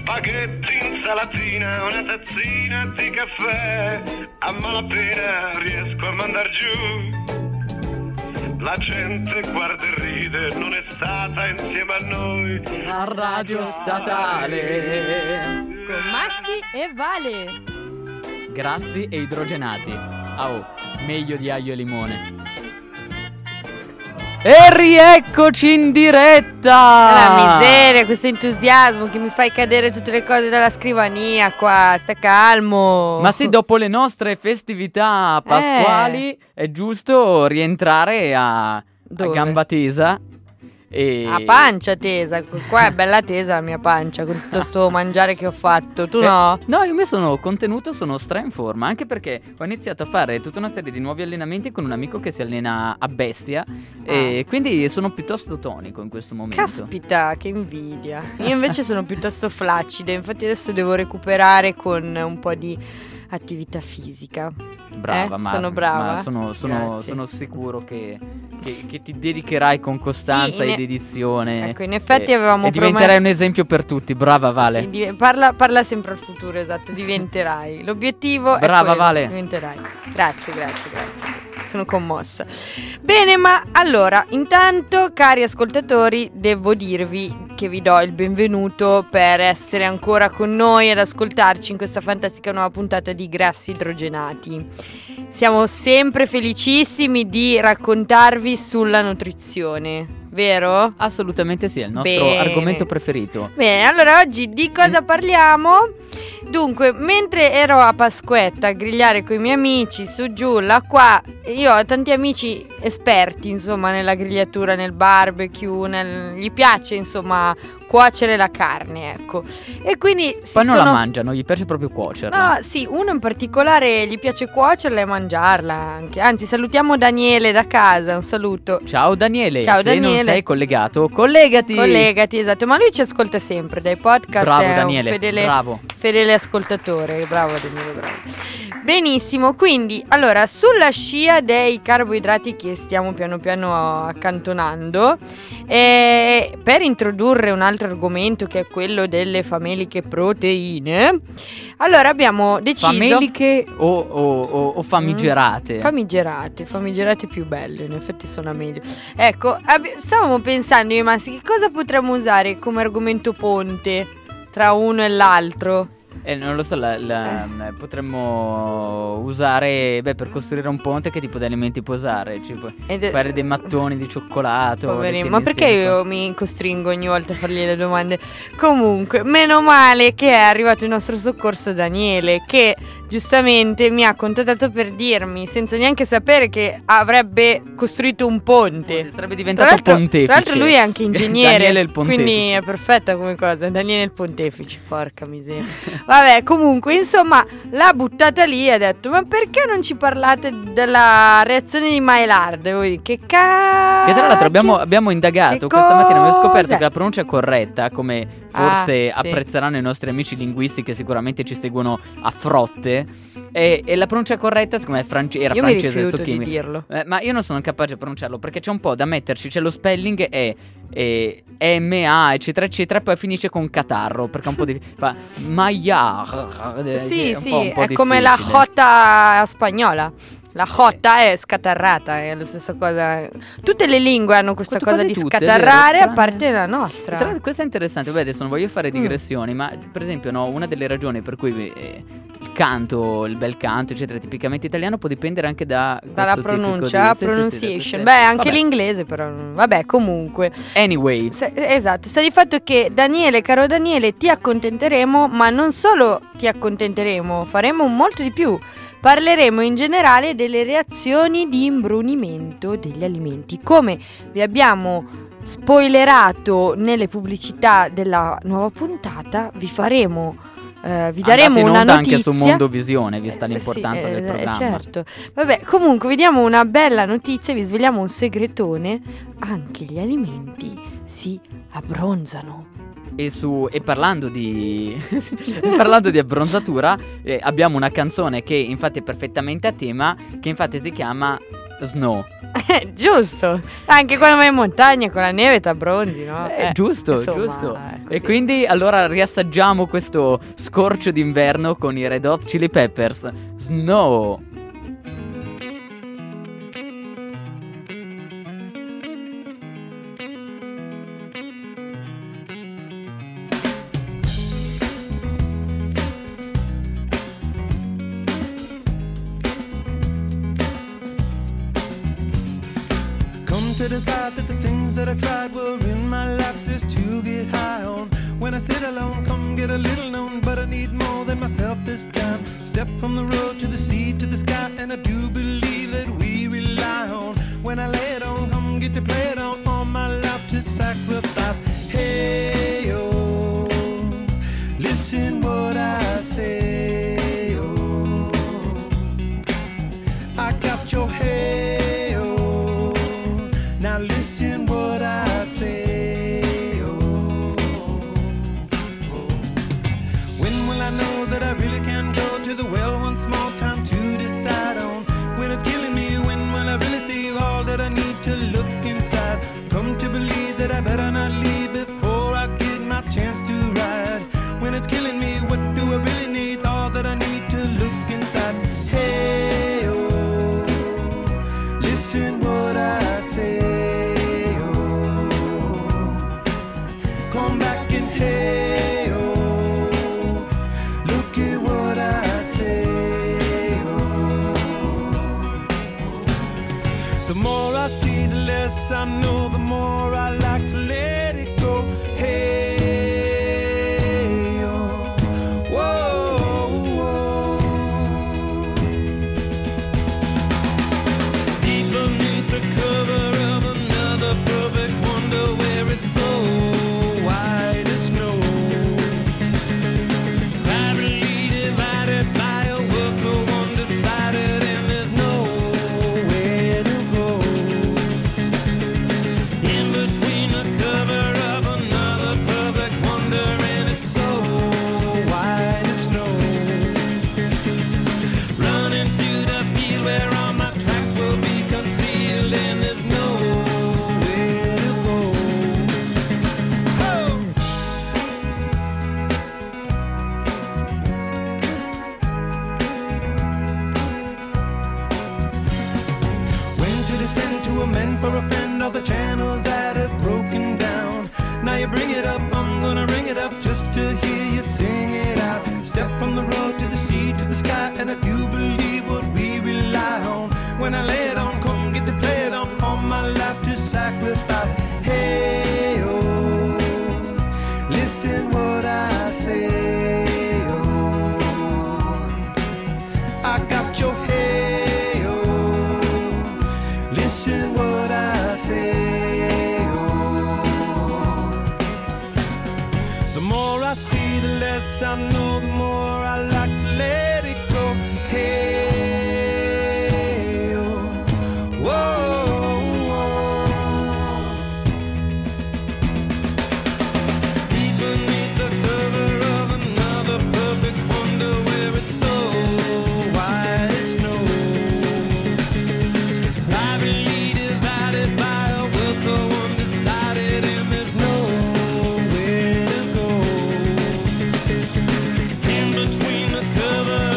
spaghetti, insalatina, una tazzina di caffè, a malapena riesco a mandar giù. La gente guarda e ride, non è stata insieme a noi a Radio Statale. Con Massi e Vale. Grassi e idrogenati. Meglio di aglio e limone. E rieccoci in diretta! La miseria, questo entusiasmo che mi fai cadere tutte le cose dalla scrivania qua, sta calmo. Ma sì, dopo le nostre festività pasquali è giusto rientrare a gamba tesa. A pancia tesa, qua è bella tesa la mia pancia con tutto sto mangiare che ho fatto, tu no? No, io mi sono contenuto, sono stra in forma, anche perché ho iniziato a fare tutta una serie di nuovi allenamenti con un amico che si allena a bestia e quindi sono piuttosto tonico in questo momento. Caspita, che invidia. Io invece sono piuttosto flaccida, infatti adesso devo recuperare con un po' di attività fisica. Brava, sono brava. Ma sono sicuro che ti dedicherai con costanza e dedizione. Ecco, in effetti avevamo e diventerai un esempio per tutti. Brava Vale. Sì, parla sempre al futuro, esatto, diventerai. L'obiettivo brava, è quello, Vale. Diventerai. Grazie. Sono commossa. Bene, ma allora, intanto, cari ascoltatori, devo dirvi che vi do il benvenuto per essere ancora con noi ad ascoltarci in questa fantastica nuova puntata di Grassi Idrogenati. Siamo sempre felicissimi di raccontarvi sulla nutrizione, vero? Assolutamente sì, è il nostro argomento preferito. Bene, allora oggi di cosa parliamo? Dunque, mentre ero a Pasquetta a grigliare con i miei amici su giù, là qua, io ho tanti amici esperti, insomma, nella grigliatura, nel barbecue, gli piace, insomma, cuocere la carne, ecco. E quindi poi non la mangiano, gli piace proprio cuocerla. No, sì, uno in particolare gli piace cuocerla e mangiarla anche. Anzi, salutiamo Daniele da casa, un saluto. Ciao Daniele. Ciao Se Daniele. non sei collegato, collegati, esatto. Ma lui ci ascolta sempre dai podcast. Bravo è Daniele, un fedele ascoltatore. Bravo Daniele, bravo. Benissimo, quindi allora sulla scia dei carboidrati che stiamo piano piano accantonando, per introdurre un altro argomento che è quello delle fameliche proteine, allora abbiamo deciso. Fameliche o famigerate? Famigerate più belle, in effetti suona meglio. Ecco, stavamo pensando io e Massi che cosa potremmo usare come argomento ponte tra uno e l'altro. Non lo so, potremmo usare, per costruire un ponte che tipo di alimenti può usare? Fare dei mattoni di cioccolato. Poverino, ma perché io mi costringo ogni volta a fargli le domande? Comunque, meno male che è arrivato il nostro soccorso Daniele, che giustamente mi ha contattato per dirmi, senza neanche sapere, che avrebbe costruito un ponte. Sarebbe diventato pontefice. Tra l'altro lui è anche ingegnere. Daniele il pontefice. Quindi è perfetta come cosa. Daniele il pontefice, porca miseria. Vabbè, comunque, insomma, l'ha buttata lì e ha detto: ma perché non ci parlate della reazione di Maillard? Voi, che tra l'altro abbiamo indagato questa mattina, abbiamo scoperto che la pronuncia è corretta, come forse apprezzeranno i nostri amici linguisti che sicuramente ci seguono a frotte. E la pronuncia corretta, secondo me, era io francese. Mi rifiuto di dirlo. Ma io non sono capace a pronunciarlo perché c'è un po' da metterci. C'è lo spelling MA eccetera eccetera, e poi finisce con catarro perché è un po' di Maillard. Sì, un po' è come la jota spagnola. La jota è scatarrata, è la stessa cosa. Tutte le lingue hanno questa cosa di scatarrare, a parte la nostra. Questo è interessante. Adesso non voglio fare digressioni, ma per esempio una delle ragioni per cui il canto, il bel canto, eccetera, tipicamente italiano, può dipendere anche dalla pronuncia, pronunciation. Anche l'inglese, però. Vabbè, comunque. Anyway. Esatto. Sta di fatto che Daniele, caro Daniele, ti accontenteremo, ma non solo ti accontenteremo, faremo molto di più. Parleremo in generale delle reazioni di imbrunimento degli alimenti. Come vi abbiamo spoilerato nelle pubblicità della nuova puntata, vi daremo una notizia anche su Mondo Visione, vista l'importanza del programma. Certo. Vabbè, comunque vi diamo una bella notizia, vi sveliamo un segretone: anche gli alimenti si abbronzano. E parlando di abbronzatura, abbiamo una canzone che infatti è perfettamente a tema, che infatti si chiama snow. Giusto, anche quando vai in montagna con la neve t'abbronzi, no? Giusto, insomma, giusto. E quindi allora riassaggiamo questo scorcio d'inverno con i Red Hot Chili Peppers. Snow. To decide that the things that I tried were in my life just to get high on. When I sit alone, come get a little known, but I need more than myself this time. Step from the road to the sea to the sky, and I do believe that we rely on. When I lay it on, come get to play it on, all my life to sacrifice. Hey, oh, listen what I say, oh, I got your head. Now listen what I say, oh, oh. When will I know that I really can go to the well one small time to decide on? When it's killing me, when will I really see all that I need to look inside? Come to believe that I better not leave before I get my chance to ride. When it's killing me, what do I really need? All that I need to look inside. Hey, oh, listen what I say. Come back and hey, oh, look at what I say, oh. The more I see, the less I know, the more I like to let it go. Hey, oh, whoa, whoa. Deep beneath the cover of another perfect wonder where it's so white as snow, privately divided by a world so undecided, and there's nowhere to go. In between the cover of another perfect wonder, and it's so white as snow, running through the field where all my tracks will be concealed, and there's nowhere to go. Descend to amend for a friend all the channels that have broken down. Now you bring it up, I'm gonna ring it up just to hear you sing it out. Step from the road to the sea to the sky, and I do believe what we rely on. When I lay it on, come get to play it on, all my life to sacrifice. Hey, oh, listen what I say, oh, I got your hey, oh, listen what I say, oh. The more I see, the less I know, the more I like to let it go. Hey, oh, whoa, whoa. Deep beneath the cover of another perfect wonder where it's so white as snow, privately divided by a world so undecided, and there's nowhere to go. In between the cover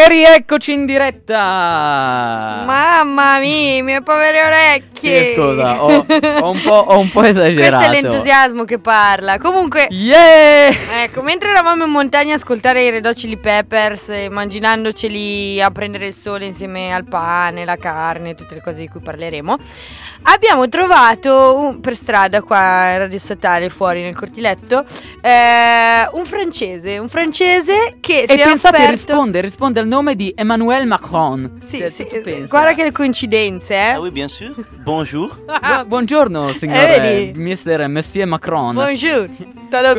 rieccoci in diretta. Mamma mia, mie povere orecchie. Sì, scusa, ho un po' esagerato. Questo è l'entusiasmo che parla. Comunque, ecco, mentre eravamo in montagna a ascoltare i Red Hot Chili Peppers, immaginandoceli a prendere il sole insieme al pane, la carne, tutte le cose di cui parleremo, abbiamo trovato per strada qua a Radio Statale, fuori nel cortiletto, un francese che si è pensate, offerto... risponde al nome di Emmanuel Macron. Sì, Cioè, sì, pensa. guarda che le coincidenze, Ah oui, bien sûr. Bonjour. Buongiorno, signore vedi? Monsieur Macron. Bonjour, tutto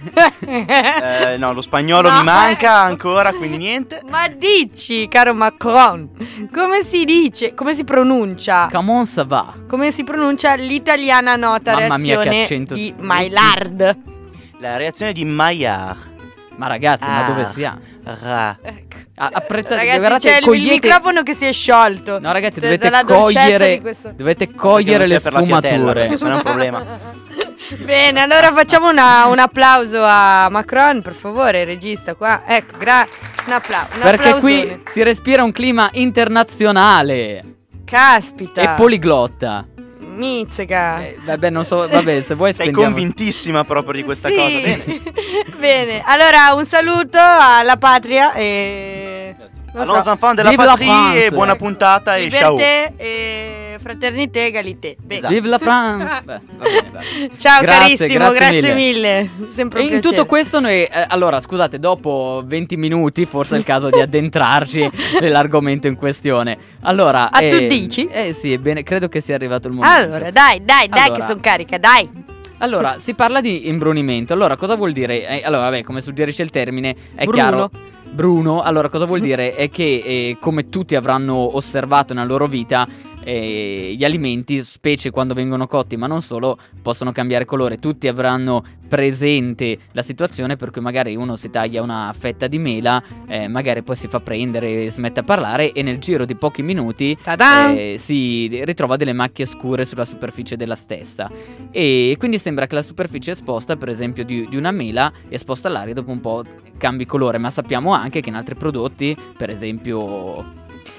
bien? No, lo spagnolo No. mi manca ancora, quindi niente. Ma dici, caro Macron, come si dice, come si pronuncia? Comment ça va? Come si pronuncia l'italiana nota Mamma mia, che reazione accento. di Maillard? La reazione di Maillard. Ma ragazzi, ma Ah. dove siamo? Ra. Apprezzate, Ragazzi, guardate, c'è il microfono che si è sciolto. No, ragazzi, Da- dovete dalla dolcezza cogliere, di questo- dovete cogliere le Perché non sia per la fiatella, sfumature. perché sennò è un problema. Bene, allora facciamo un applauso a Macron, per favore, regista qua. Ecco, un applauso. Perché qui si respira un clima internazionale Caspita. e poliglotta. Mizzica. Vabbè, non so, vabbè, se vuoi Sei spendiamo. convintissima proprio di questa Sì. cosa. Bene. Bene, allora un saluto alla patria e... non Allons so, enfants de la Vive la patrie France. e buona puntata e ciao. liberté e fraternité, égalité. Bene. Esatto. Vive la France. Beh, va bene, va bene. Ciao Grazie, carissimo, grazie grazie mille. Sempre E un in piacere. tutto questo noi, allora scusate, dopo 20 minuti forse è il caso di addentrarci nell'argomento in questione. Allora, tu dici? Sì, bene, credo che sia arrivato il momento. Allora, dai Allora. che sono carica, dai. Allora, si parla di imbrunimento. Allora, cosa vuol dire? Allora, vabbè, come suggerisce il termine, è Bruno. chiaro. Bruno, allora cosa vuol dire? È che come tutti avranno osservato nella loro vita, gli alimenti, specie quando vengono cotti, ma non solo, possono cambiare colore. Tutti avranno presente la situazione per cui magari uno si taglia una fetta di mela, magari poi si fa prendere, smette a parlare e nel giro di pochi minuti Ta-da! si ritrova delle macchie scure sulla superficie della stessa. E quindi sembra che la superficie esposta, per esempio di una mela, esposta all'aria, dopo un po' cambi colore. Ma sappiamo anche che in altri prodotti, per esempio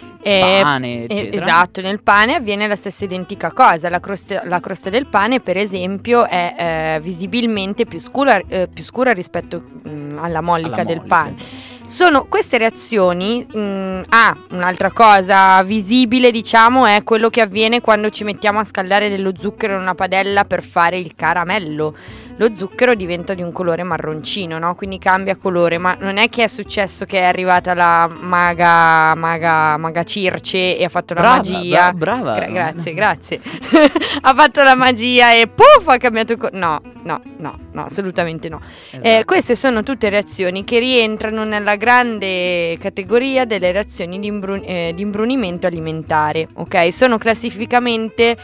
pane, eccetera. Esatto, nel pane avviene la stessa identica cosa. La crosta del pane, per esempio, è visibilmente più scura rispetto alla mollica del pane. Sono queste reazioni. Un'altra cosa visibile, diciamo, è quello che avviene quando ci mettiamo a scaldare dello zucchero in una padella per fare il caramello. Lo zucchero diventa di un colore marroncino, no? Quindi cambia colore. Ma non è che è successo che è arrivata la maga Circe e ha fatto la magia. Brava. Grazie. Ha fatto la magia e puff, ha cambiato no, assolutamente no. Esatto. Queste sono tutte reazioni che rientrano nella grande categoria delle reazioni di imbrunimento alimentare, ok? Sono classificamente,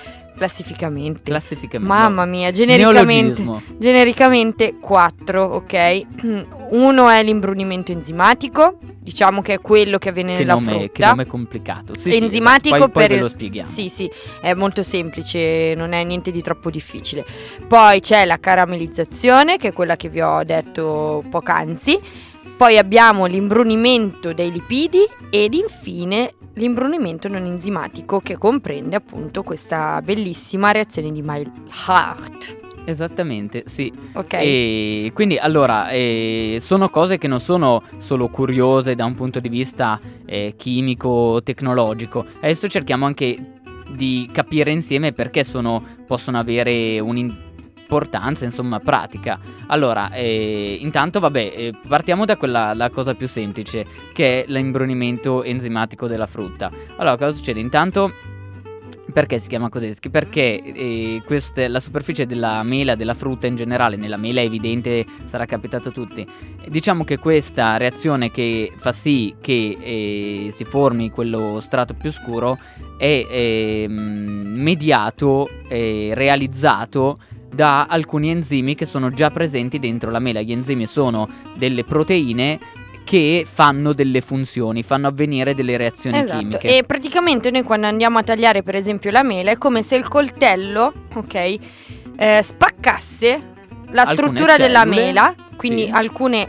mamma mia, genericamente 4, ok? Uno è l'imbrunimento enzimatico, diciamo che è quello che avviene nella frutta. Che nome complicato. Sì, enzimatico, esatto. Poi per ve lo spieghiamo. Sì, è molto semplice, non è niente di troppo difficile. Poi c'è la caramellizzazione, che è quella che vi ho detto poc'anzi. Poi abbiamo l'imbrunimento dei lipidi ed infine l'imbrunimento non enzimatico, che comprende appunto questa bellissima reazione di Maillard. Esattamente, sì. Ok. E quindi allora sono cose che non sono solo curiose da un punto di vista chimico, tecnologico. Adesso cerchiamo anche di capire insieme perché possono avere un'importanza, insomma, pratica. Allora, intanto vabbè, partiamo da la cosa più semplice, che è l'imbrunimento enzimatico della frutta. Allora, cosa succede? Intanto, perché si chiama così? Perché la superficie della mela, della frutta in generale, nella mela è evidente, sarà capitato a tutti. Diciamo che questa reazione che fa sì che si formi quello strato più scuro è mediato, realizzato da alcuni enzimi che sono già presenti dentro la mela. Gli enzimi sono delle proteine che fanno delle funzioni, fanno avvenire delle reazioni chimiche. E praticamente noi quando andiamo a tagliare per esempio la mela è come se il coltello, ok, spaccasse la struttura della mela, quindi sì, alcune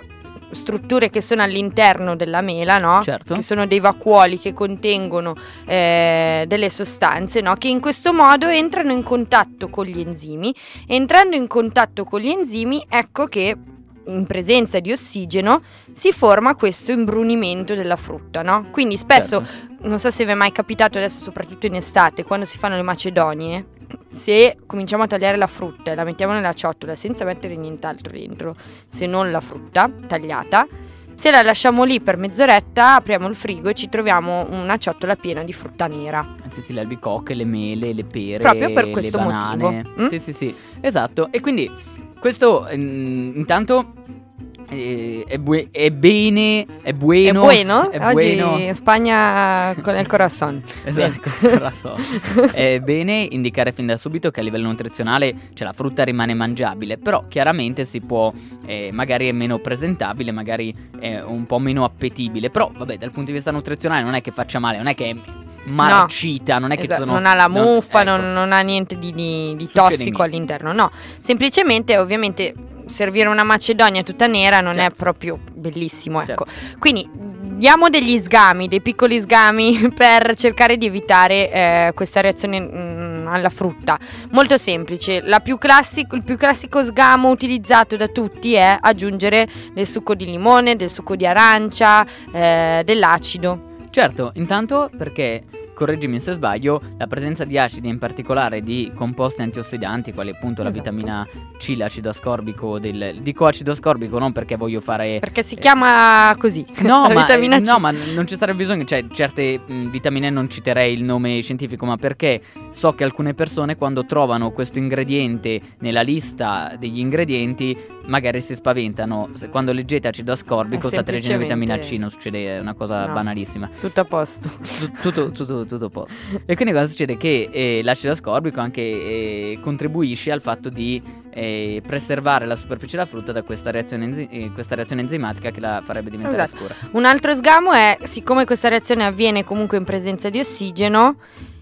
strutture che sono all'interno della mela, no? Certo. Che sono dei vacuoli che contengono delle sostanze, no? Che in questo modo entrano in contatto con gli enzimi. Entrando in contatto con gli enzimi, ecco che in presenza di ossigeno si forma questo imbrunimento della frutta, no? Quindi spesso, non so se vi è mai capitato adesso, soprattutto in estate, quando si fanno le macedonie, se cominciamo a tagliare la frutta e la mettiamo nella ciotola senza mettere nient'altro dentro, se non la frutta tagliata, se la lasciamo lì per mezz'oretta, apriamo il frigo e ci troviamo una ciotola piena di frutta nera. Sì, le albicocche, le mele, le pere, proprio per questo le banane. motivo. Sì, esatto. E quindi questo intanto è bueno. È bueno? Oggi in Spagna con il corazon. Esatto, con il corazon. È bene indicare fin da subito che a livello nutrizionale, cioè, la frutta rimane mangiabile, però chiaramente si può, magari è meno presentabile, magari è un po' meno appetibile, però vabbè, dal punto di vista nutrizionale non è che faccia male, non è che è marcita, non è che sono, non ha la muffa, ecco. non ha niente di tossico all'interno, no, semplicemente ovviamente servire una macedonia tutta nera non è proprio bellissimo, ecco. Quindi diamo degli sgami, dei piccoli sgami per cercare di evitare questa reazione alla frutta. Molto semplice, il più classico sgamo utilizzato da tutti è aggiungere del succo di limone, del succo di arancia, dell'acido. Certo, intanto perché, correggimi se sbaglio, la presenza di acidi, in particolare di composti antiossidanti, quali appunto la vitamina C, l'acido ascorbico dico acido ascorbico non perché voglio fare... Perché si chiama così, no, la vitamina C. No, ma non ci sarebbe bisogno, cioè certe vitamine non citerei il nome scientifico, ma perché so che alcune persone quando trovano questo ingrediente nella lista degli ingredienti magari si spaventano. Quando leggete acido ascorbico state leggendo vitamina C, non succede, è una cosa banalissima. Tutto a posto. Tutto a posto. E quindi cosa succede? Che l'acido ascorbico anche contribuisce al fatto di preservare la superficie della frutta da questa reazione enzimatica che la farebbe diventare scura. Un altro sgamo è, siccome questa reazione avviene comunque in presenza di ossigeno,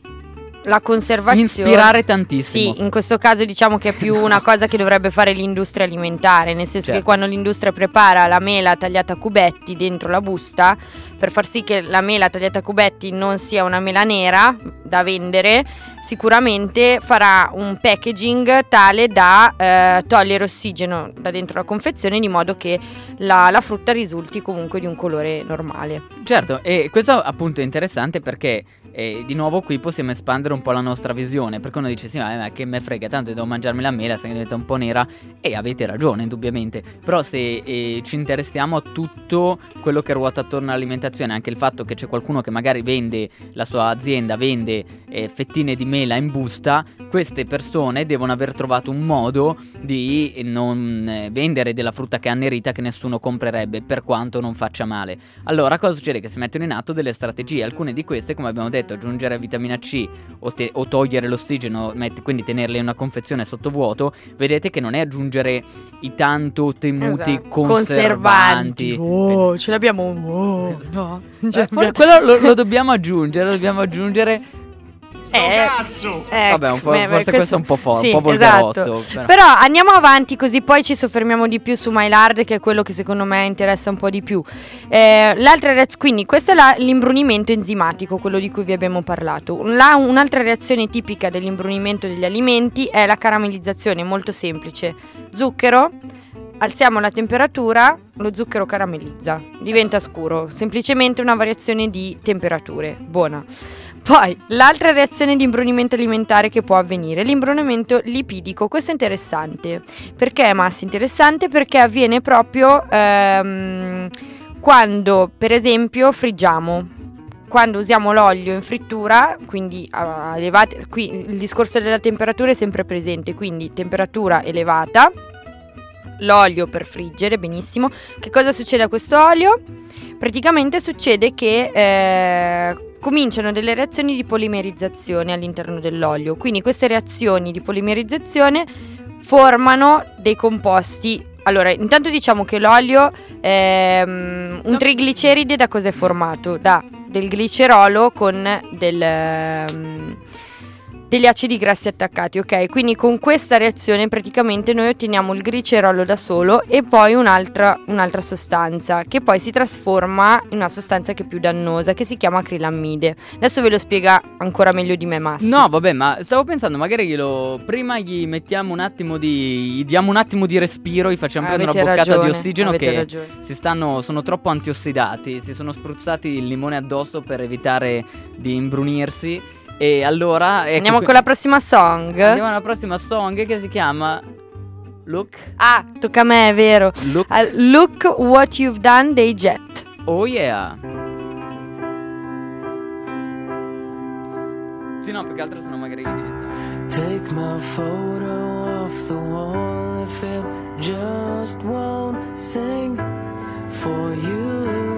la conservazione, inspirare tantissimo. Sì, in questo caso diciamo che è più una cosa che dovrebbe fare l'industria alimentare, nel senso che quando l'industria prepara la mela tagliata a cubetti dentro la busta, per far sì che la mela tagliata a cubetti non sia una mela nera da vendere, sicuramente farà un packaging tale da togliere ossigeno da dentro la confezione, di modo che la frutta risulti comunque di un colore normale. Certo, e questo appunto è interessante perché di nuovo qui possiamo espandere un po' la nostra visione, perché uno dice sì, ma che me frega, tanto devo mangiarmi la mela se diventa un po' nera, e avete ragione indubbiamente, però se ci interessiamo a tutto quello che ruota attorno all'alimentazione, anche il fatto che c'è qualcuno che magari vende, la sua azienda vende fettine di mela in busta, queste persone devono aver trovato un modo di non vendere della frutta che è annerita, che nessuno comprerebbe per quanto non faccia male. Allora cosa succede? Che si mettono in atto delle strategie, alcune di queste, come abbiamo detto, aggiungere vitamina C o togliere l'ossigeno, quindi tenerle in una confezione sottovuoto. Vedete che non è aggiungere i tanto temuti conservanti. Oh, ce l'abbiamo. No. Quello lo dobbiamo aggiungere. Vabbè, forse questo è un po' forte, un po' volgarotto. Esatto. Però andiamo avanti, così poi ci soffermiamo di più su Maillard, che è quello che secondo me interessa un po' di più. Quindi questo è l'imbrunimento enzimatico, quello di cui vi abbiamo parlato. Un'altra reazione tipica dell'imbrunimento degli alimenti è la caramellizzazione, molto semplice. Zucchero, alziamo la temperatura, lo zucchero caramellizza, diventa scuro, semplicemente una variazione di temperature, buona. Poi, l'altra reazione di imbrunimento alimentare che può avvenire, l'imbrunimento lipidico. Questo è interessante. Perché, Massi? Interessante perché avviene proprio quando, per esempio, friggiamo. Quando usiamo l'olio in frittura, quindi elevate, qui il discorso della temperatura è sempre presente, quindi temperatura elevata, l'olio per friggere, benissimo. Che cosa succede a questo olio? Praticamente succede che cominciano delle reazioni di polimerizzazione all'interno dell'olio. Quindi queste reazioni di polimerizzazione formano dei composti. Allora, intanto diciamo che l'olio un trigliceride da cosa è formato? Da del glicerolo con degli acidi grassi attaccati, ok? Quindi con questa reazione praticamente noi otteniamo il glicerolo da solo e poi un'altra sostanza che poi si trasforma in una sostanza che è più dannosa, che si chiama acrilammide. Adesso ve lo spiega ancora meglio di me Massi. No, vabbè, ma stavo pensando, magari prima gli mettiamo gli diamo un attimo di respiro, gli facciamo prendere una boccata di ossigeno, che sono troppo antiossidati, si sono spruzzati il limone addosso per evitare di imbrunirsi. E allora andiamo con la prossima song. Andiamo alla prossima song che si chiama Look. Ah, tocca a me, è vero. Look What You've Done dei Jet. Oh yeah. Sì, no, più che altro sono magari Take my photo off the wall if it just won't sing for you.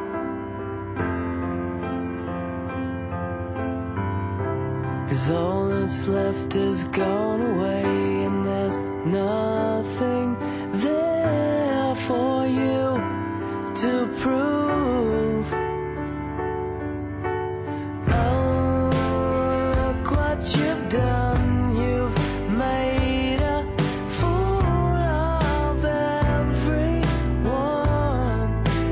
'Cause all that's left is gone away and there's nothing there for you to prove. Oh, look what you've done, you've made a fool of everyone.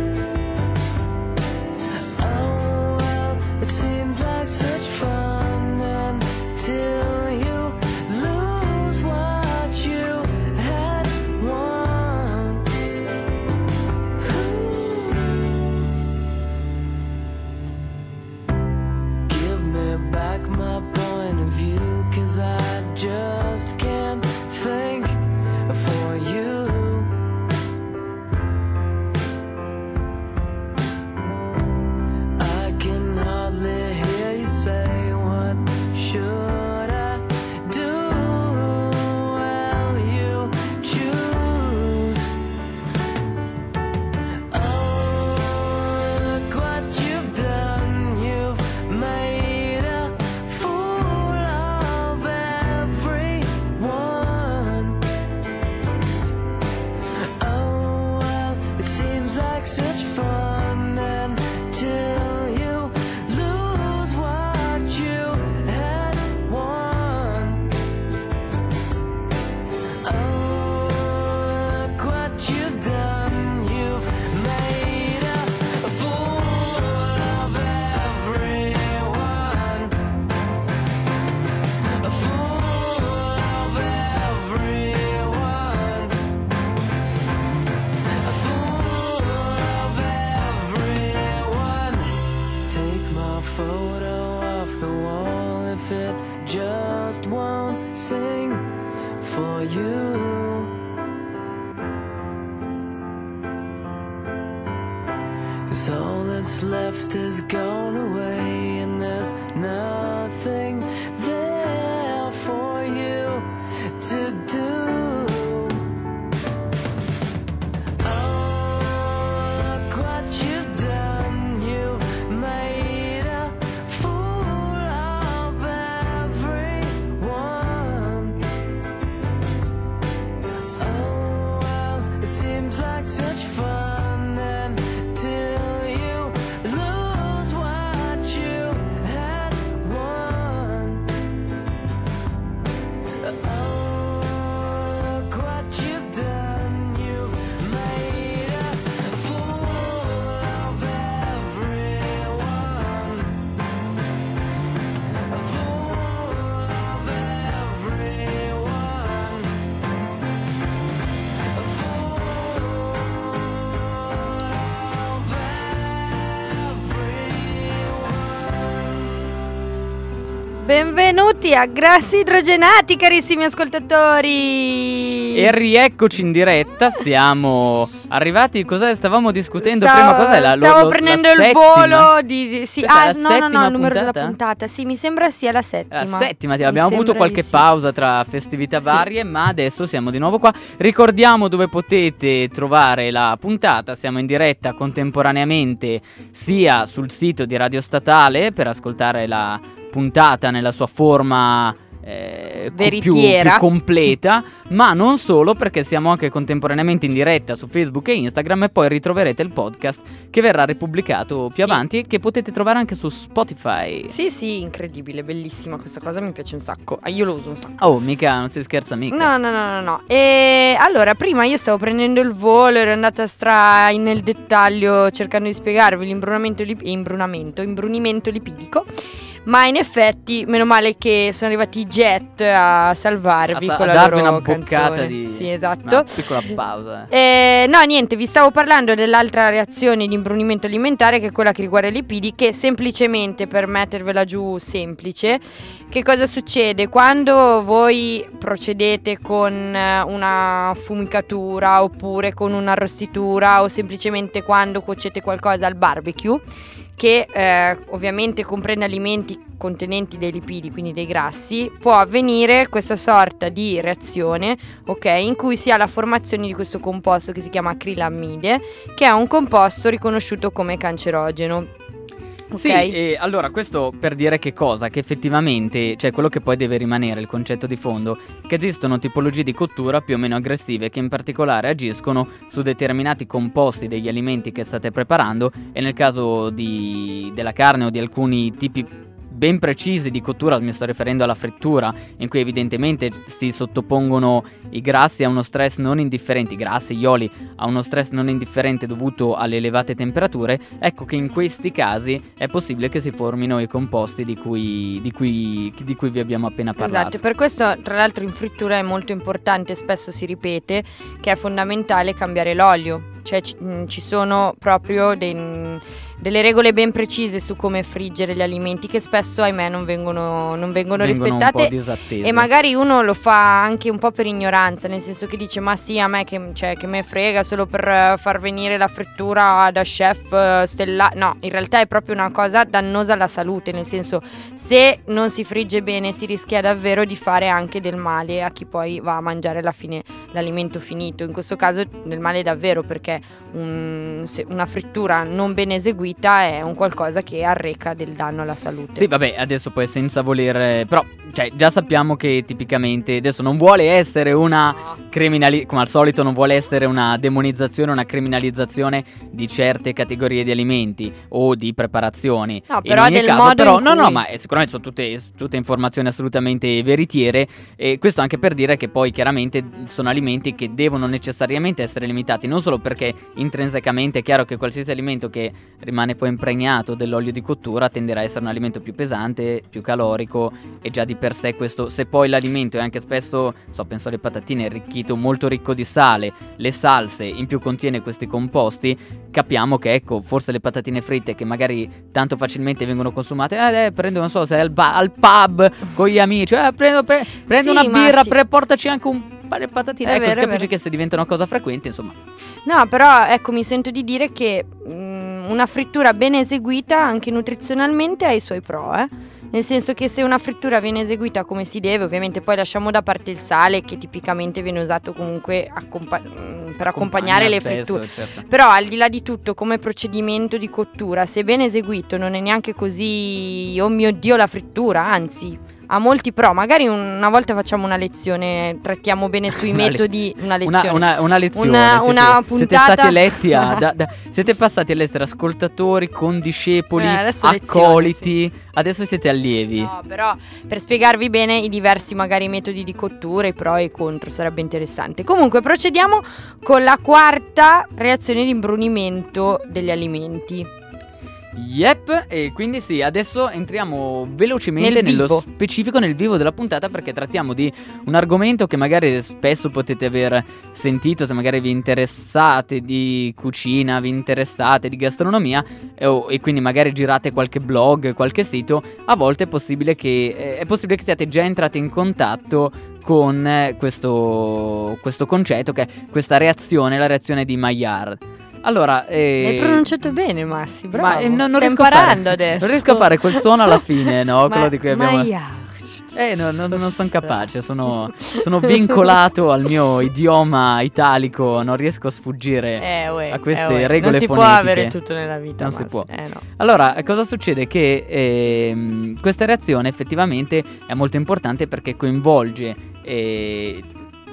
Oh, well, it seems like such fun till you lose what you had won. Give me back my point of view, 'cause I just can't think for you. I can hardly hear you say what should I do? Well, you choose. Oh, look what you've done, you've made a fool of everyone. Oh, well, it seems like such fun until you lose what you had won. Oh, look what you've done, you've made a fool of everyone. A fool of everyone. A fool of everyone. Take my photo off the wall if it just won't sing for you. 'Cause all that's left is gone away and there's nothing there for you to do. Oh, look what you've done, you've made a fool of everyone. Oh, well, it seems like such fun until you lose what you had won. Oh, look what you've done, you've made a fool of everyone. A fool of everyone. A fool of everyone. Benvenuti a Grassi Idrogenati, carissimi ascoltatori. E rieccoci in diretta, siamo arrivati, cosa stavamo discutendo prima? Cos'è stavo prendendo il settima? volo sì, Questa è la no, settima il numero puntata? della puntata. Sì, mi sembra sia la settima. La settima, Mi abbiamo avuto sembra qualche di sì. pausa tra festività Sì. varie, ma adesso siamo di nuovo qua. Ricordiamo dove potete trovare la puntata, siamo in diretta contemporaneamente sia sul sito di Radio Statale per ascoltare la puntata nella sua forma più Veritiera. completa, ma non solo, perché siamo anche contemporaneamente in diretta su Facebook e Instagram, e poi ritroverete il podcast che verrà ripubblicato più avanti e che potete trovare anche su Spotify. Sì, incredibile, bellissima questa cosa, mi piace un sacco. Io lo uso un sacco. Oh, mica, non si scherza mica. No. E allora, prima io stavo prendendo il volo, ero andata nel dettaglio cercando di spiegarvi l'imbrunimento lipidico. Ma in effetti, meno male che sono arrivati i Jet a salvarvi con la darvi loro una boccata canzone. di... Sì, esatto. Una piccola pausa. No, niente, vi stavo parlando dell'altra reazione di imbrunimento alimentare, che è quella che riguarda i lipidi, che semplicemente, per mettervela giù semplice, che cosa succede? Quando voi procedete con una fumicatura oppure con un'arrostitura, o semplicemente quando cuocete qualcosa al barbecue, che ovviamente comprende alimenti contenenti dei lipidi, quindi dei grassi, può avvenire questa sorta di reazione, ok, in cui si ha la formazione di questo composto che si chiama acrilammide, che è un composto riconosciuto come cancerogeno. Okay. Sì, e allora questo per dire che cosa? Che effettivamente, cioè quello che poi deve rimanere, il concetto di fondo, che esistono tipologie di cottura più o meno aggressive che in particolare agiscono su determinati composti degli alimenti che state preparando, e nel caso della carne o di alcuni tipi ben precisi di cottura, mi sto riferendo alla frittura, in cui evidentemente si sottopongono i grassi a uno stress non indifferente, i grassi, gli oli, a uno stress non indifferente dovuto alle elevate temperature. Ecco che in questi casi è possibile che si formino i composti di cui vi abbiamo appena parlato. Esatto, per questo tra l'altro in frittura è molto importante, spesso si ripete, che è fondamentale cambiare l'olio. Cioè ci sono proprio delle regole ben precise su come friggere gli alimenti, che spesso, ahimè, non vengono rispettate, un po' disattese. E magari uno lo fa anche un po' per ignoranza, nel senso che dice: ma sì, a me che me frega, solo per far venire la frittura da chef stellato. No, in realtà è proprio una cosa dannosa alla salute, nel senso, se non si frigge bene si rischia davvero di fare anche del male a chi poi va a mangiare alla fine l'alimento finito. In questo caso del male davvero, perché una frittura non ben eseguita è un qualcosa che arreca del danno alla salute. Sì, vabbè, adesso poi senza voler, però, cioè, già sappiamo che tipicamente adesso non vuole essere una come al solito non vuole essere una demonizzazione, una criminalizzazione di certe categorie di alimenti o di preparazioni. No, però in ogni del caso, modo però, in no, cui... ma sicuramente sono tutte informazioni assolutamente veritiere, e questo anche per dire che poi chiaramente sono alimenti che devono necessariamente essere limitati, non solo perché intrinsecamente è chiaro che qualsiasi alimento che rimane poi impregnato dell'olio di cottura tenderà a essere un alimento più pesante, più calorico, e già di per sé questo, se poi l'alimento è anche spesso, penso alle patatine, arricchito, molto ricco di sale, le salse, in più contiene questi composti, capiamo che, ecco, forse le patatine fritte che magari tanto facilmente vengono consumate, prendo, non so, se è al pub con gli amici, prendo sì, una birra, sì. portaci anche un paio di patatine, È ecco, vero, capisci che se diventa una cosa frequente, insomma. No, però ecco, mi sento di dire che una frittura ben eseguita anche nutrizionalmente ha i suoi pro, nel senso che se una frittura viene eseguita come si deve, ovviamente poi lasciamo da parte il sale, che tipicamente viene usato comunque per accompagnare le fritture, certo. Però al di là di tutto, come procedimento di cottura, se ben eseguito non è neanche così, oh mio Dio, la frittura, anzi ha molti pro. Magari una volta facciamo una lezione, trattiamo bene sui metodi, una lezione, una lezione, una puntata. siete stati eletti siete passati all'essere ascoltatori, condiscepoli, adesso accoliti, lezione, sì. Adesso siete allievi. No, però per spiegarvi bene i diversi magari metodi di cottura, i pro e i contro, sarebbe interessante. Comunque procediamo con la quarta reazione di imbrunimento degli alimenti. Yep, e quindi sì, adesso entriamo velocemente nello specifico, nel vivo della puntata, perché trattiamo di un argomento che magari spesso potete aver sentito, se magari vi interessate di cucina, vi interessate di gastronomia, e quindi magari girate qualche blog, qualche sito. A volte è possibile che siate già entrati in contatto con questo concetto, che è questa reazione, la reazione di Maillard. Allora, hai pronunciato bene, Massi, bravo. Ma non stai riesco imparando adesso. Non riesco a fare quel suono alla fine, no? Quello di cui abbiamo. Non sono capace, sono vincolato al mio idioma italico, non riesco a sfuggire a queste regole fonetiche. Non si può avere tutto nella vita. Non si può. No. Allora, cosa succede? Che questa reazione effettivamente è molto importante, perché coinvolge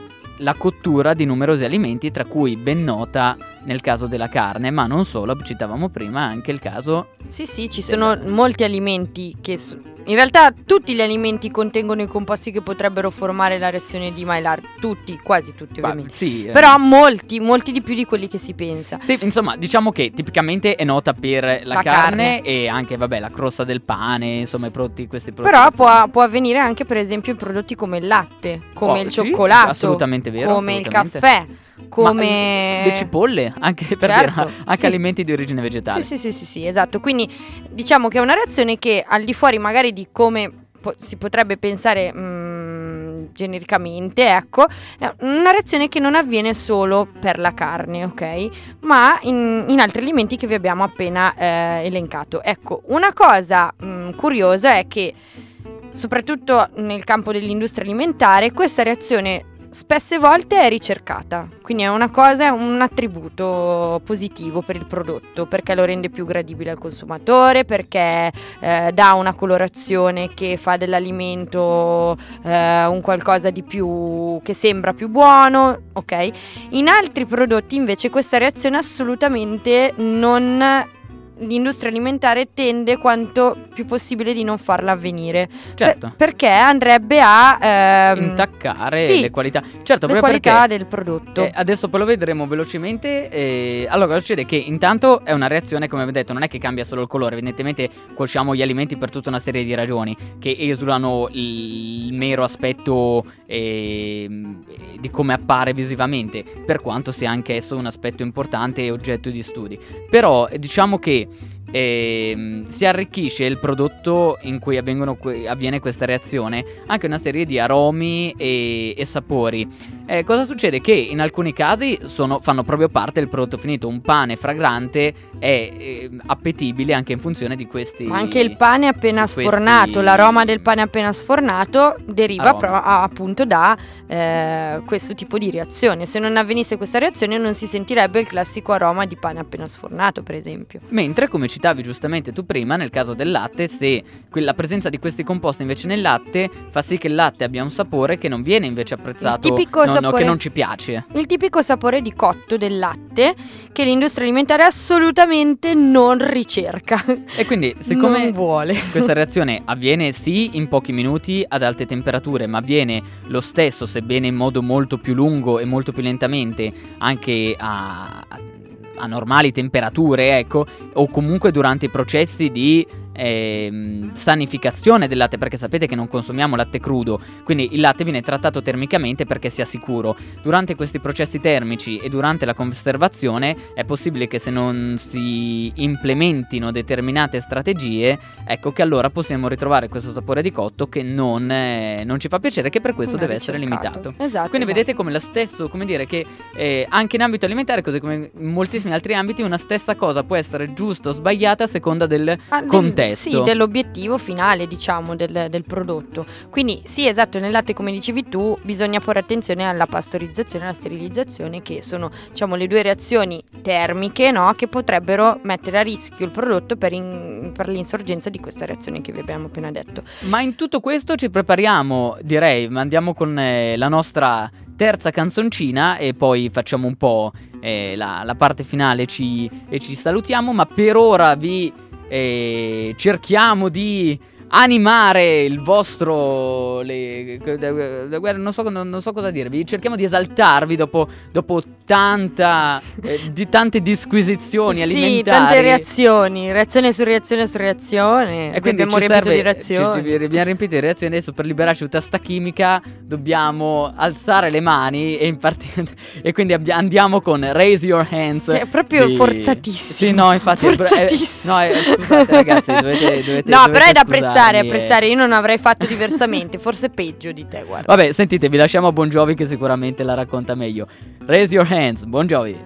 la cottura di numerosi alimenti, tra cui ben nota nel caso della carne, ma non solo, citavamo prima anche il caso... Sì, ci sono molti alimenti che... In realtà tutti gli alimenti contengono i composti che potrebbero formare la reazione di Maillard, quasi tutti ovviamente. Sì, però molti di più di quelli che si pensa. Sì, insomma, diciamo che tipicamente è nota per la carne e anche, la crosta del pane, insomma, questi prodotti. Però può avvenire anche, per esempio, in prodotti come il latte, come il cioccolato, assolutamente vero, come il caffè, come le cipolle, anche per dire, anche alimenti di origine vegetale. Sì, esatto. Quindi diciamo che è una reazione che al di fuori magari di come si potrebbe pensare genericamente, ecco, è una reazione che non avviene solo per la carne, ok? Ma in altri alimenti che vi abbiamo appena elencato. Ecco, una cosa curiosa è che soprattutto nel campo dell'industria alimentare questa reazione spesse volte è ricercata, quindi è un attributo positivo per il prodotto, perché lo rende più gradibile al consumatore, perché dà una colorazione che fa dell'alimento un qualcosa di più, che sembra più buono, ok? In altri prodotti invece questa reazione assolutamente non... L'industria alimentare tende quanto più possibile di non farla avvenire, certo, perché andrebbe a intaccare le qualità, certo, le qualità del prodotto. Adesso poi lo vedremo velocemente. Allora, cosa succede? Che intanto è una reazione, come abbiamo detto, non è che cambia solo il colore. Evidentemente cuociamo gli alimenti per tutta una serie di ragioni che esulano il mero aspetto di come appare visivamente, per quanto sia anche esso un aspetto importante e oggetto di studi. Però diciamo che si arricchisce il prodotto in cui avviene questa reazione anche una serie di aromi e sapori. Cosa succede? Che in alcuni casi fanno proprio parte del prodotto finito. Un pane fragrante è appetibile anche in funzione di questi. Ma anche il pane appena sfornato, l'aroma del pane appena sfornato deriva appunto da questo tipo di reazione. Se non avvenisse questa reazione non si sentirebbe il classico aroma di pane appena sfornato, per esempio. Mentre, come citavi giustamente tu prima, nel caso del latte, se la presenza di questi composti invece nel latte fa sì che il latte abbia un sapore che non viene invece apprezzato, che non ci piace. Il tipico sapore di cotto del latte che l'industria alimentare assolutamente non ricerca. E quindi, siccome non vuole. Questa reazione avviene sì in pochi minuti ad alte temperature, ma avviene lo stesso, sebbene in modo molto più lungo e molto più lentamente, anche a normali temperature, ecco, o comunque durante i processi di sanificazione del latte, perché sapete che non consumiamo latte crudo, quindi il latte viene trattato termicamente perché sia sicuro. Durante questi processi termici e durante la conservazione è possibile che se non si implementino determinate strategie, ecco che allora possiamo ritrovare questo sapore di cotto che non ci fa piacere, che per questo deve essere limitato. Esatto, quindi vedete come come dire che anche in ambito alimentare, così come in moltissimi altri ambiti, una stessa cosa può essere giusta o sbagliata a seconda del contesto. Sì, dell'obiettivo finale, diciamo, del prodotto. Quindi sì, esatto, nel latte, come dicevi tu, bisogna porre attenzione alla pastorizzazione e alla sterilizzazione, che sono, diciamo, le due reazioni termiche, no, che potrebbero mettere a rischio il prodotto per l'insorgenza di questa reazione che vi abbiamo appena detto. Ma in tutto questo ci prepariamo, direi, andiamo con la nostra terza canzoncina e poi facciamo un po' la parte finale e ci salutiamo, ma per ora cerchiamo di animare il vostro non so cosa dirvi. Cerchiamo di esaltarvi dopo tante disquisizioni alimentari. Sì, tante reazione su reazione. E quindi abbiamo riempito di reazioni. Abbiamo riempito di reazioni. Adesso per liberarci tutta sta chimica dobbiamo alzare le mani e quindi andiamo con Raise Your Hands. Cioè, è proprio forzatissimo. Sì, no, infatti forzatissimo. Scusate ragazzi, dovete no, però è da apprezzare. Io non avrei fatto diversamente, forse peggio di te, guarda. Vabbè, sentite, vi lasciamo a Bon Jovi che sicuramente la racconta meglio. Raise Your Hands, Bon Jovi.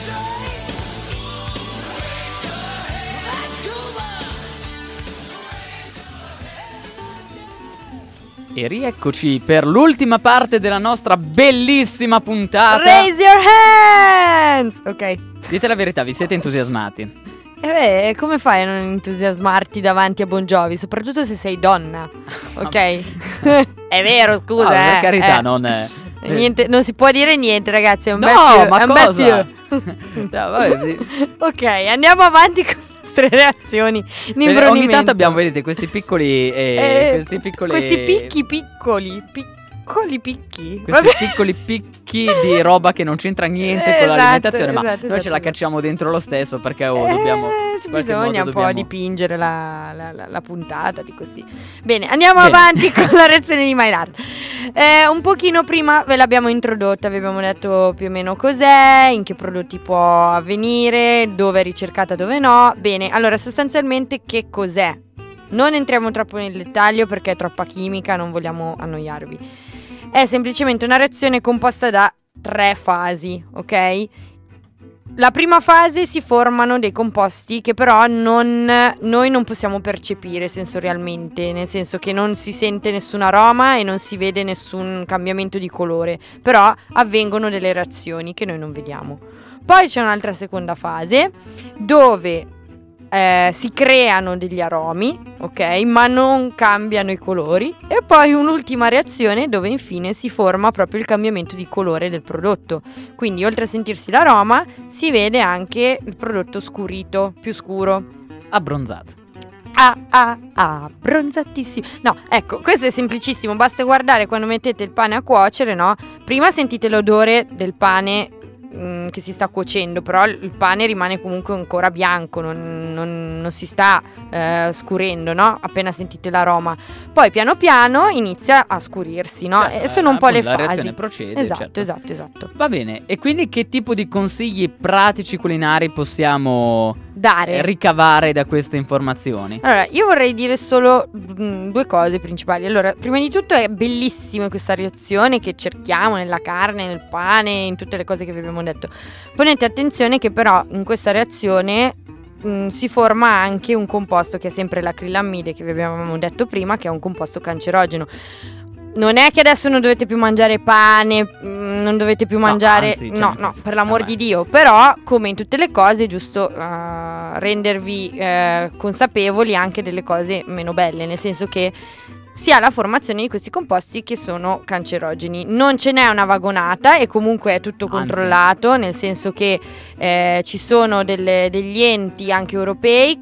E rieccoci per l'ultima parte della nostra bellissima puntata. Raise your hands! Ok. Dite la verità, vi siete entusiasmati? Come fai a non entusiasmarti davanti a Bon Jovi? Soprattutto se sei donna. Ok? È vero, scusa. Per carità, non è... Niente, non si può dire niente, ragazzi. È un No, bel fiu, ma è un bel cosa? fiu. No, vabbè. Ok, andiamo avanti con le nostre reazioni. Ogni tanto abbiamo, vedete, questi piccoli questi piccoli picchi. questi piccoli picchi di roba che non c'entra niente con l'alimentazione, ma noi ce la cacciamo dentro lo stesso perché dobbiamo Sì, in qualche bisogna modo un po' dobbiamo... dipingere la puntata di così. Bene, andiamo avanti con la reazione di My Lard. Un pochino prima ve l'abbiamo introdotta, vi abbiamo detto più o meno cos'è, in che prodotti può avvenire, dove è ricercata, dove no. Bene, allora sostanzialmente che cos'è? Non entriamo troppo nel dettaglio perché è troppa chimica, non vogliamo annoiarvi. È semplicemente una reazione composta da 3 fasi, ok? La prima fase si formano dei composti che però noi non possiamo percepire sensorialmente, nel senso che non si sente nessun aroma e non si vede nessun cambiamento di colore, però avvengono delle reazioni che noi non vediamo. Poi c'è un'altra seconda fase dove si creano degli aromi, ok, ma non cambiano i colori, e poi un'ultima reazione dove infine si forma proprio il cambiamento di colore del prodotto. Quindi oltre a sentirsi l'aroma si vede anche il prodotto scurito, più scuro, abbronzato. Bronzatissimo. No, ecco, questo è semplicissimo, basta guardare quando mettete il pane a cuocere, no? Prima sentite l'odore del pane che si sta cuocendo, però il pane rimane comunque ancora bianco, non si sta scurendo, no? Appena sentite l'aroma, poi piano piano inizia a scurirsi, no? Certo, Sono un po' le la fasi. reazione procede. Esatto, certo. esatto. Va bene, e quindi che tipo di consigli pratici culinari possiamo Dare. ricavare da queste informazioni? Allora, io vorrei dire solo 2 cose principali. Allora, prima di tutto è bellissima questa reazione che cerchiamo nella carne, nel pane, in tutte le cose che vi abbiamo detto. Ponete attenzione che però in questa reazione si forma anche un composto che è sempre l'acrilammide che vi abbiamo detto prima, che è un composto cancerogeno. Non è che adesso non dovete più mangiare pane, non dovete più mangiare... Anzi, cioè, no, per l'amor di Dio. Però, come in tutte le cose, è giusto rendervi consapevoli anche delle cose meno belle. Nel senso che si ha la formazione di questi composti che sono cancerogeni. Non ce n'è una vagonata e comunque è tutto controllato, nel senso che ci sono degli enti anche europei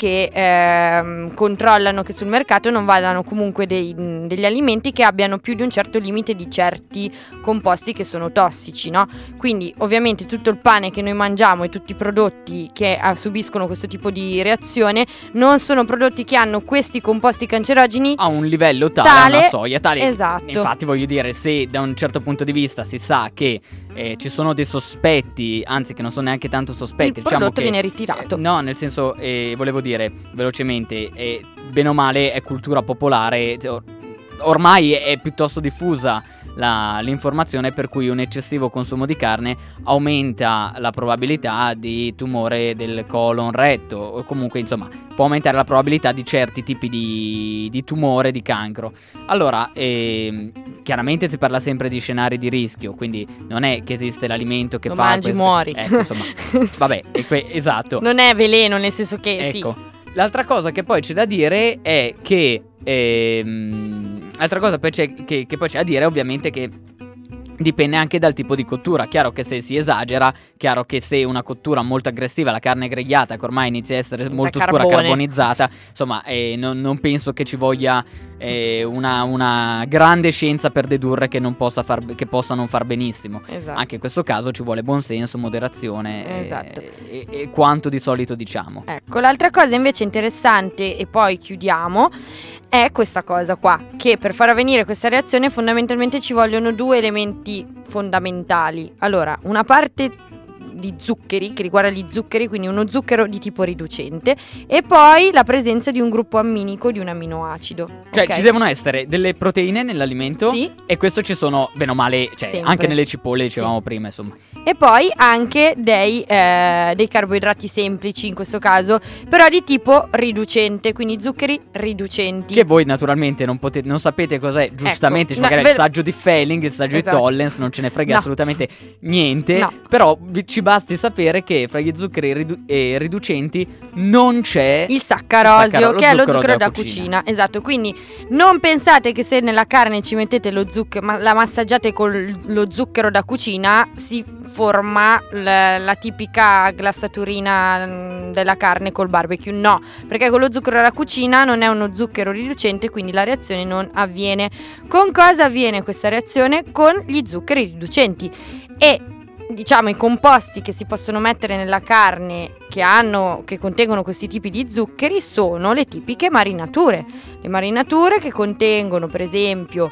che controllano che sul mercato non vadano comunque degli alimenti che abbiano più di un certo limite di certi composti che sono tossici, no? Quindi ovviamente tutto il pane che noi mangiamo e tutti i prodotti che subiscono questo tipo di reazione non sono prodotti che hanno questi composti cancerogeni a un livello tale, una soglia tale. Esatto. Infatti voglio dire, se da un certo punto di vista si sa che ci sono dei sospetti, anzi che non sono neanche tanto sospetti, il prodotto viene ritirato. No, nel senso, volevo dire velocemente, bene o male è cultura popolare, ormai è piuttosto diffusa l'informazione per cui un eccessivo consumo di carne aumenta la probabilità di tumore del colon retto, o comunque insomma può aumentare la probabilità di certi tipi di tumore, di cancro. Allora chiaramente si parla sempre di scenari di rischio, quindi non è che esiste l'alimento che lo fa mangi muori, insomma vabbè, esatto, non è veleno, nel senso che ecco. sì. L'altra cosa che poi c'è da dire è che l'altra cosa che poi c'è da dire è ovviamente che dipende anche dal tipo di cottura. Chiaro che se si esagera, chiaro che se una cottura molto aggressiva, la carne grigliata che ormai inizia a essere molto scura, carbonizzata, insomma non penso che ci voglia una grande scienza per dedurre che possa non far benissimo. Esatto. Anche in questo caso ci vuole buonsenso, moderazione, esatto. e quanto di solito diciamo. Ecco, l'altra cosa invece interessante, e poi chiudiamo, è questa cosa qua, che per far avvenire questa reazione fondamentalmente ci vogliono 2 elementi fondamentali. Allora, una parte di zuccheri, che riguarda gli zuccheri, quindi uno zucchero di tipo riducente, e poi la presenza di un gruppo amminico di un aminoacido. Cioè okay? Ci devono essere delle proteine nell'alimento, sì, e questo ci sono bene o male, cioè sempre. Anche nelle cipolle dicevamo prima, insomma. e poi anche dei carboidrati semplici in questo caso, però di tipo riducente, quindi zuccheri riducenti. Che voi naturalmente non sapete cos'è, giustamente, magari il saggio di Fehling, il saggio di Tollens, non ce ne frega assolutamente niente, però ci basti sapere che fra gli zuccheri riducenti non c'è il saccarosio, che è lo zucchero da cucina. Esatto, quindi non pensate che se nella carne ci mettete lo zucchero, ma la massaggiate con lo zucchero da cucina, si forma la tipica glassaturina della carne col barbecue. No, perché con lo zucchero da cucina non è uno zucchero riducente, quindi la reazione non avviene. Con cosa avviene questa reazione? Con gli zuccheri riducenti. E diciamo i composti che si possono mettere nella carne che contengono questi tipi di zuccheri sono le tipiche marinature. Le marinature che contengono, per esempio,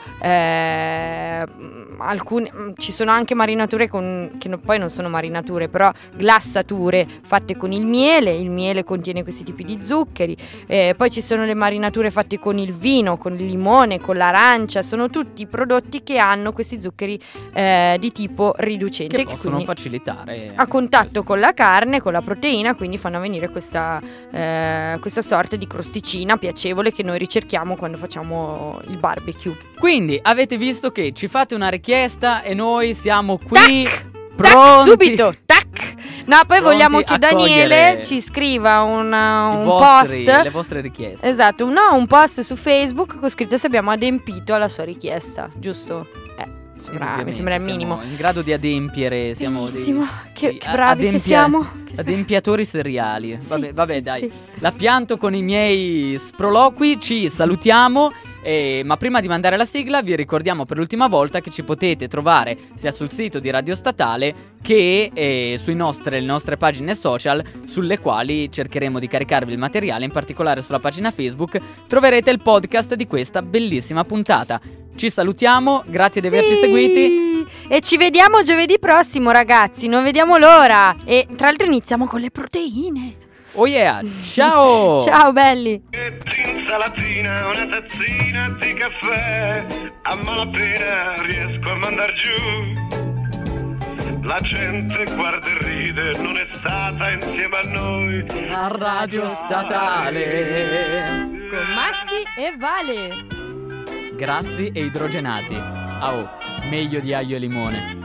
ci sono anche marinature poi non sono marinature, però glassature fatte con il miele contiene questi tipi di zuccheri, poi ci sono le marinature fatte con il vino, con il limone, con l'arancia, sono tutti prodotti che hanno questi zuccheri di tipo riducente, che possono facilitare a contatto con la carne, con la proteina, quindi fanno venire questa sorta di crosticina piacevole che noi ricerchiamo quando facciamo il barbecue. Quindi avete visto che ci fate una richiesta e noi siamo qui pronti. Subito, tac. No, poi vogliamo che Daniele ci scriva un post, le vostre richieste. Esatto, un post su Facebook con scritto se abbiamo adempiito alla sua richiesta, giusto? Mi sembra il minimo. Siamo in grado di adempiere, siamo che bravi che siamo. Adempiatori seriali. Sì, vabbè, sì, dai. sì. La pianto con i miei sproloqui, ci salutiamo. Ma prima di mandare la sigla vi ricordiamo per l'ultima volta che ci potete trovare sia sul sito di Radio Statale che sulle nostre pagine social, sulle quali cercheremo di caricarvi il materiale. In particolare sulla pagina Facebook troverete il podcast di questa bellissima puntata. Ci salutiamo, grazie di averci seguiti e ci vediamo giovedì prossimo, ragazzi, non vediamo l'ora. E tra l'altro iniziamo con le proteine. Oh yeah, ciao! Ciao belli! Insalatina, una tazzina di caffè, a malapena riesco a mandar giù. La gente guarda e ride, non è stata insieme a noi a Radio Statale con Massi e Vale. Grassi e idrogenati. Meglio di aglio e limone.